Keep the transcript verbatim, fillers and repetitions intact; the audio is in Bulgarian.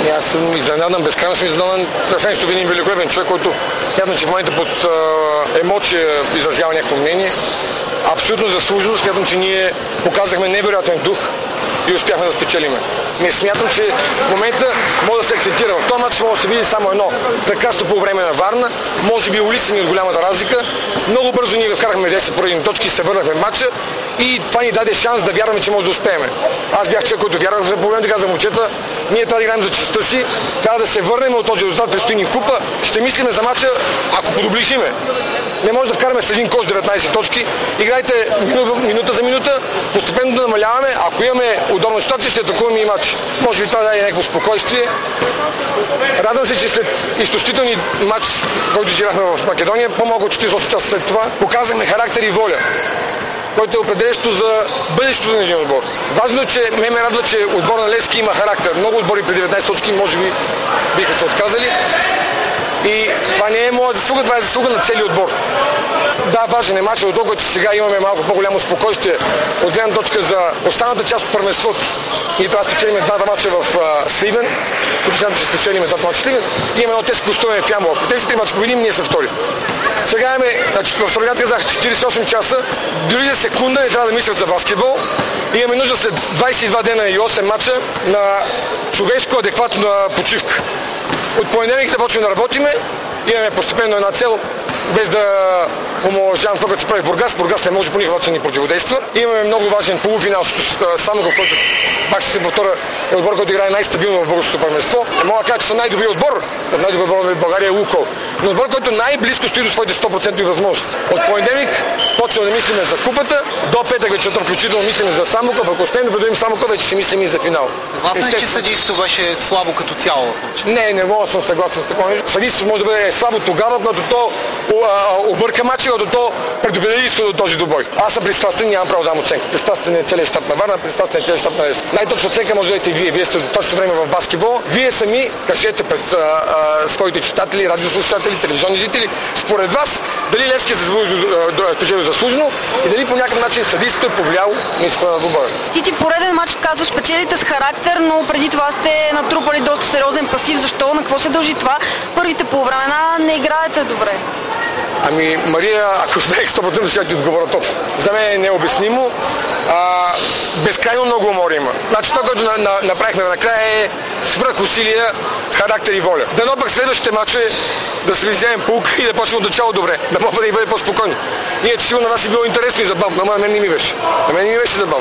И аз съм изненадан, безкрайно съм изненадан. Съвсем ще видим великолепен човек, който явно, че в момента под а, емоция изразява някакво мнение. Абсолютно заслужено. Смятам, че ние показахме невероятен дух и успяхме да спечелиме. Не смятам, че в момента може да се акцентира. В този матч може да се види само едно. Прекрасно по време на Варна. Може би улисани от голямата разлика. Много бързо ние вкарахме десет поредни точки и се върнахме в матча. И това ни даде шанс да вярваме, че може да успеем. Аз бях човек, който вярвах за проблем, така за момчета. Ние трябва да играем за честта си. Трябва да се върнем от този резултат, предстои ни купа. Ще мислиме за матча, ако подоближиме. Не може да вкараме с един кош деветнайсет точки. Играйте минута, минута за минута, постепенно да намаляваме. Ако имаме удобна ситуация, ще атакуваме и матч. Може би това да е някакво спокойствие. Радвам се, че след изтощителни матч, който изиграхме в Македония, по-малко от четирийсет и осем часа след това, показахме характер и воля, който е определящо за бъдещето на един отбор. Важно е, че ме ме радва, че отбор на Левски има характер. Много отбори при деветнайсет точки може би биха се отказали. И това не е моя заслуга, това е заслуга на целия отбор. Да, важен е матчът, докато че сега имаме малко по-голямо спокойствие от гледна точка за останата част от първенството. Ние трябва да спечелим двата матча в а, Сливен, които смятам, че спечелим двата матча в Сливен. И имаме едно тежко гостуване в Ямбол. Ако тези три матча победим, ние сме втори. Сега имаме, значи, в сравнението казах четирийсет и осем часа, дори за секунда не трябва да мислят за баскетбол. Имаме нужда след двайсет и два дена и осем матча на човешко адекватна почивка. От понеделник започваме да работиме, имаме постепенно една цел, без да омаловажавам това, което се прави в Бургас. Бургас не може по никакъв начин ни противодейства. Имаме много важен полуфинал с Самоков, който пак ще се повторя, е отбор, който играе най-стабилно в българското първенство. Мога да кажа, че са най-добри отбор. От най-добър отбор в България е Лукол. Но отбор, който най-близко стои до своите сто процента възможности. От понеделник почваме да мислиме за купата, до петък вечерта включително мислиме за Самоков. Ако успеем да предадим Самоков, вече ще мислим и за финал. Съгласен ли, че съдийството беше слабо като цяло? Не, не мога да съм съгласен с такова нещо. Съдийството може да бъде слабо тогава, когато то обърка матча, когато то предопредели изхода от този двубой. Аз съм пристрастен, нямам право да дам оценка. Пристрастен е целият щаб на Варна, пристрастен е целият щаб на Левски. Най-точна оценка може да дадете вие. Вие сте до точно време в баскетбол. Вие сами кажете пред а, а, своите читатели, радиослушатели, телевизионни зрители, според вас, дали Левски е заслужено заслужено и дали по някакъв начин съдийството е повлияло на изхода на двубоя. Ти ти пореден матч казваш, печелите с характер, но преди това сте натрупали доста сериозен пасив. Защо? На какво се дължи това? Първите полувремена не играете добре. Ами, Мария, ако знаех сто процента, ще ти отговоря точно. За мен е необяснимо. А, безкрайно много умори има. Значи това, което на, на, направихме накрая е свръхусилия, характер и воля. Дано пък следващите матчове да се вземем пулка и да почнем от начало добре. Да мога да ни бъде по-спокойно. Иначе сигурно на нас е било интересно и забавно, но на мен не ми беше. На мен не ми беше забавно.